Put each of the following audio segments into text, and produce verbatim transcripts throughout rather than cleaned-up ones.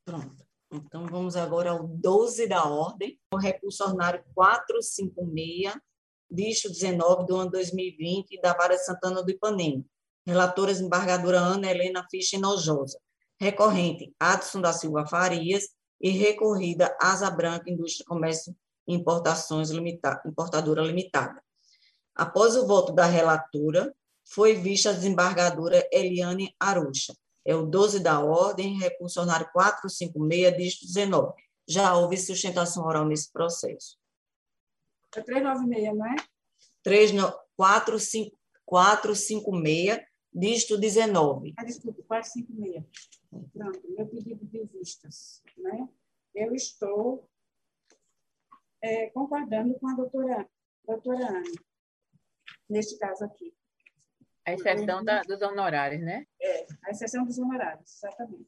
Pronto. Então, vamos agora ao doze da ordem. O recurso ordinário quatrocentos e cinquenta e seis, dígito dezenove, do ano dois mil e vinte, da Vara de Santana do Ipanema. Relatoras, embargadora Ana Helena Fischer Nojosa. Recorrente, Adson da Silva Farias. E recorrida, Asa Branca, Indústria, Comércio e Importações Limitada, Importadora Limitada. Após o voto da relatora, foi vista a desembargadora Eliane Arucha. É o doze da ordem, recurso ordinário quatrocentos e cinquenta e seis, dígito dezenove. Já houve sustentação oral nesse processo. É trezentos e noventa e seis, não é? quatrocentos e cinquenta e seis, dígito dezenove. Ah, desculpa, quatrocentos e cinquenta e seis. Pronto, meu pedido de vistas, né? Eu estou é, concordando com a doutora, doutora Ana, neste caso aqui. A exceção da, dos honorários, né? É, a exceção dos honorários, exatamente.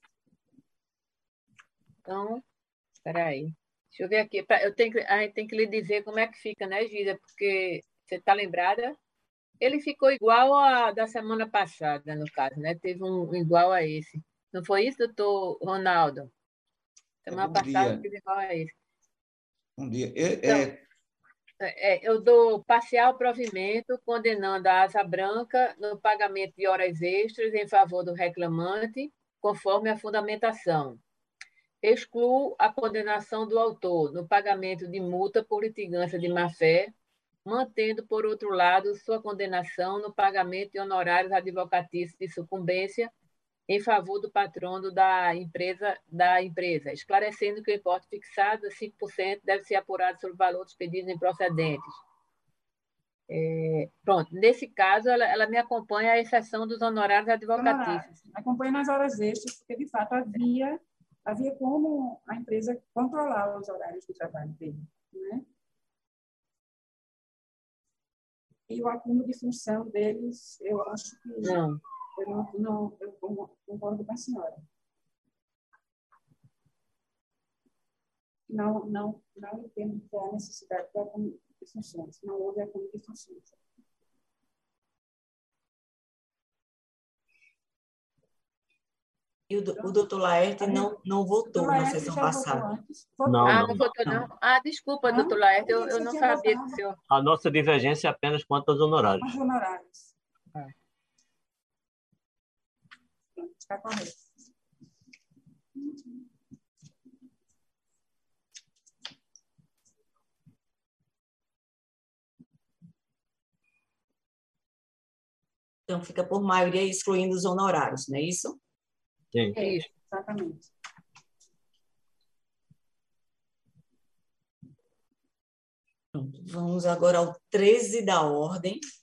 Então, espera aí. Deixa eu ver aqui. Eu tenho que, a gente tem que lhe dizer como é que fica, né, Gísia? Porque você está lembrada? Ele ficou igual a da semana passada, no caso, né? Teve um igual a esse. Não foi isso, doutor Ronaldo? Semana Bom passada dia. teve igual a esse. Bom dia. É, Então, é, é, eu dou parcial provimento condenando a Asa Branca no pagamento de horas extras em favor do reclamante, conforme a fundamentação. Excluo a condenação do autor no pagamento de multa por litigância de má-fé, mantendo, por outro lado, sua condenação no pagamento de honorários advocatícios de sucumbência em favor do patrono da empresa, da empresa, esclarecendo que o importe fixado, cinco por cento, deve ser apurado sobre o valor dos pedidos improcedentes. É, pronto, nesse caso, ela, ela me acompanha à exceção dos honorários advocatícios. Acompanha nas horas extras, porque, de fato, havia, havia como a empresa controlar os horários de trabalho dele, né? E o acúmulo de função deles, eu acho que... Não. Eu, não, não, eu concordo com a senhora. Não, não, não entendo que há necessidade de acúmulo de funções. Não houve acúmulo de funções. E o, o doutor Laerte não, não votou na sessão passada. Não, ah, não. não votou, não? Ah, desculpa, Não? doutor Laerte, eu, eu Você não tinha sabia votado. que o senhor... A nossa divergência é apenas quanto aos honorários. Os honorários. Ah. Está correto. Então, fica por maioria excluindo os honorários, não é isso? Sim. É, exatamente. Vamos agora ao treze da ordem.